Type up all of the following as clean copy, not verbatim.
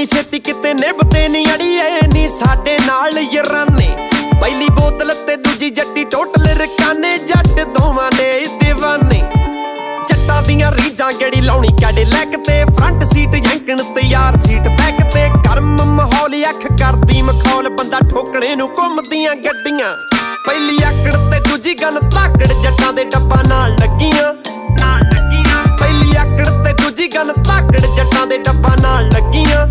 ਨੀ ਛੇਤੀ ਕਿਤੇ ਨਿਭਦੇ ਨੀ ਅੜੀਏ ਨੀ ਸਾਡੇ ਨਾਲ ਯਾਰਾਨੇ। ਪਹਿਲੀ ਬੋਤਲ ਤੇ ਦੂਜੀ ਜੱਟੀ ਟੋਟਲ ਰਕਾਨੇ, ਜੱਟ ਦੋਵਾਂ ਨੇ دیਵਾਨੇ। ਜੱਟਾਂ ਦੀਆਂ ਰੀਜਾਂ ਗੇੜੀ ਲਾਉਣੀ ਕੈਡੀਲੈਕ ਤੇ, ਫਰੰਟ ਸੀਟ ਯੰਕਣ ਤੇ ਯਾਰ ਸੀਟ ਬੈਕ ਤੇ। ਗਰਮ ਮਾਹੌਲ ਅੱਖ ਕਰਦੀ ਮਖੌਲ, ਬੰਦਾ ਠੋਕਣੇ ਨੂੰ ਘੁੰਮਦੀਆਂ ਗੱਡੀਆਂ। ਪਹਿਲੀ ਆਕੜ ਤੇ ਦੂਜੀ ਗਨ ਧਾਕੜ, ਜੱਟਾਂ ਦੇ ਡੱਬਾ ਨਾਲ ਲੱਗੀਆਂ। ਪਹਿਲੀ ਆਕੜ ਤੇ ਦੂਜੀ ਗਨ ਧਾਕੜ, ਜੱਟਾਂ ਦੇ ਡੱਬਾ ਨਾਲ ਲੱਗੀਆਂ।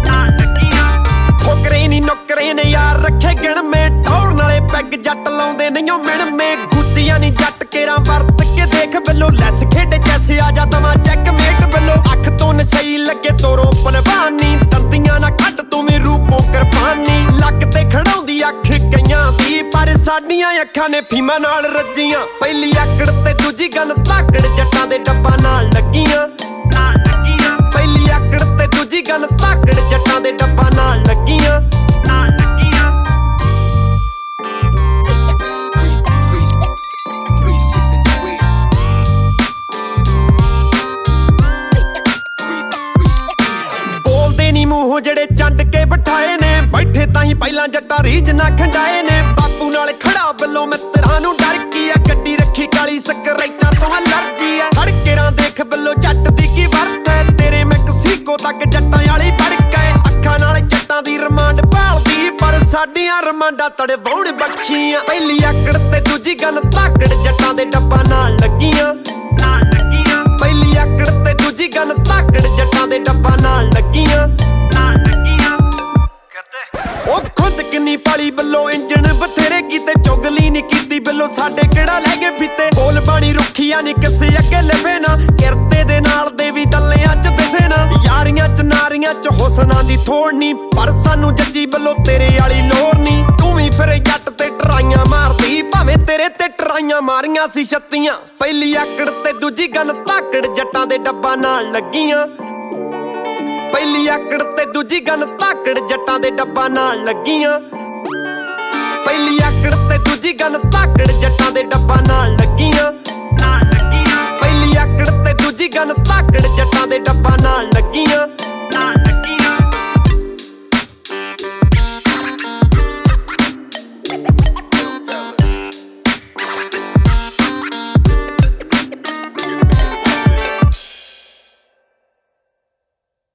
ਠੋਕਰੇ ਨੀ ਨੌਕਰੇ ਨੇ ਯਾਰ ਰੱਖੇ ਗਿਣਵੇਂ, ਟੌਰਨ ਵਾਲੇ ਪੈਗ ਜੱਟ ਲਾਉਂਦੇ ਨਹੀਂ ਓ ਮਿਣਵੇਂ। ਗੁੱਚੀਆਂ ਨੀ ਜੱਟ ਕੇਰਾਂ ਵਰਤ ਕੇ ਦੇਖ ਬਿੱਲੋ, ਲੈਸ ਖੇਡੇ ਜੈਸੇ ਆ ਜਾ ਦਵਾ ਚੈੱਕ ਮੇਟ ਬਿੱਲੋ। ਅੱਖ ਤੋਂ ਨਸ਼ਈ ਲੱਗੇ ਤੋਰੋਂ ਪਲਵਾਨੀ, ਦੰਦੀਆਂ ਨਾ ਕੱਢ ਤੂੰ ਵੀ ਰੂਪੋਂ ਕੁਰਬਾਨੀ। ਲੱਕ ਤੇ ਖੜਾਉਂਦੀ ਅੱਖ ਕਈਆਂ ਦੀ, ਪਰ ਸਾਡੀਆਂ ਅੱਖਾਂ ਨੇ ਫੀਮਾਂ ਨਾਲ ਰੱਜੀਆਂ। ਪਹਿਲੀ ਆਕੜ ਤੇ ਦੂਜੀ ਗਨ ਧਾਕੜ, ਜੱਟਾਂ ਦੇ ਡੱਬਾ ਨਾਲ ਲੱਗੀਆਂ। ਪਹਿਲੀ ਆਕੜ ਤੇ ਦੂਜੀ ਗਨ ਧਾਕੜ, ਜੱਟਾਂ ਦੇ ਡੱਬਾ ਨਾਲ ਲੱਗੀਆਂ। ਬੋਲਦੇ ਨੀ ਮੂੰਹੋਂ ਜਿਹੜੇ ਚੰਡ ਕੇ ਬਿਠਾਏ ਨੇ, ਬੈਠੇ ਤਾਂ ਹੀ ਪਹਿਲਾਂ ਜੱਟਾਂ ਰੀਝ ਨਾ ਖੰਡਾਏ ਨੇ। ਬਾਪੂ ਨਾਲ ਖੜਾ ਬਿੱਲੋ ਮਿੱਤਰਾਂ ਨੂੰ ਡਰ ਕੀ ਆ, ਗੱਡੀ ਰੱਖੀ ਕਾਲੀ ਸਕਰੈਚਾਂ ਤੋਂ ਅਲਰਜੀ ਆ। ਹੜਕੇਰਾਂ ਦੇਖ ਬਿੱਲੋ ਜੱਟ ਦੀ ਕੀ ਵਰਤ ਹੈ, ਤੇਰੇ ਮੈਕਸੀਕੋ ਤੱਕ ਜੱਟਾਂ ਵਾਲੀ ਭੜਕਾਏ। ਅੱਖਾਂ ਨਾਲ ਜੱਟਾਂ ਦੀ ਰਮਾਂਡ ਭਾਲਦੀ, ਪਰ ਸਾਡੀਆਂ ਰਮਾਂਡਾਂ ਤੜਵਾਉਣ ਬੱਖੀਆਂ। ਪਹਿਲੀ ਆਕੜ ਤੇ ਦੂਜੀ ਗਨ ਧਾਕੜ, ਜੱਟਾਂ ਦੇ ਡੱਬਾ ਨਾਲ ਲੱਗੀਆਂ। ਪਹਿਲੀ ਆਕੜ ਤੇ ਦੂਜੀ ਗਨ ਧਾਕੜ, ਜੱਟਾਂ ਦੇ ਡੱਬਾ ਨਾਲ ਲੱਗੀਆਂ। ਉਹ ਖੁਦ ਕਿੰਨੀ ਪਾਲੀ ਬਿੱਲੋ ਇੰਜਣ ਬਥੇਰੇ ਕੀਤੇ, ਚੁਗਲੀ ਨੀ ਕੀਤੀ ਬਿੱਲੋ ਸਾਡੇ ਕਿਹੜਾ ਲੈ ਗਏ ਫੀਤੇ। ਬੋਲ ਬਾਣੀ ਰੁੱਖੀਆਂ ਨੀ ਕਿਸੇ ਅੱਗੇ ਲੱਭੇ ਨਾ, ਕਿਰਤੇ ਦੇ ਨਾਲ ਦੇ ਵੀ ਦੱਲਿਆਂ ਚ ਦਿਸੇ ਨਾ। ਯਾਰੀਆਂ ਚ ਨਾਰੀਆਂ ਚ ਹੁਸਨਾਂ ਦੀ ਥੋੜ ਨੀ, ਪਰ ਸਾਨੂੰ ਜੱਜੀ ਬਿੱਲੋ ਤੇਰੇ ਵਾਲੀ ਲੋੜ ਨੀ। ਤੂੰ ਵੀ ਫਿਰ ਜੱਟ ਤੇ ਟਰਾਈਆਂ ਮਾਰਦੀ, ਭਾਵੇਂ ਤੇਰੇ ਤੇ ਟਰਾਈਆਂ ਮਾਰੀਆਂ ਸੀ ਛੱਤੀਆਂ। ਪਹਿਲੀ ਆਕੜ ਤੇ ਦੂਜੀ ਗਨ ਧਾਕੜ, ਜੱਟਾਂ ਦੇ ਡੱਬਾ ਨਾਲ ਲੱਗੀਆਂ। ਪਹਿਲੀ ਆਕੜ ਤੇ ਦੂਜੀ ਗਨ ਧਾਕੜ, ਜੱਟਾਂ ਦੇ ਡੱਬਾ ਨਾਲ ਲੱਗੀਆਂ। ਪਹਿਲੀ ਆਕੜ ਤੇ ਦੂਜੀ ਗਨ ਧਾਕੜ, ਜੱਟਾਂ ਦੇ ਡੱਬਾ ਨਾਲ ਲੱਗੀਆਂ। ਪਹਿਲੀ ਆਕੜ ਤੇ ਦੂਜੀ ਗਨ ਧਾਕੜ, ਜੱਟਾਂ ਦੇ ਡੱਬਾ ਨਾਲ ਲੱਗੀਆਂ।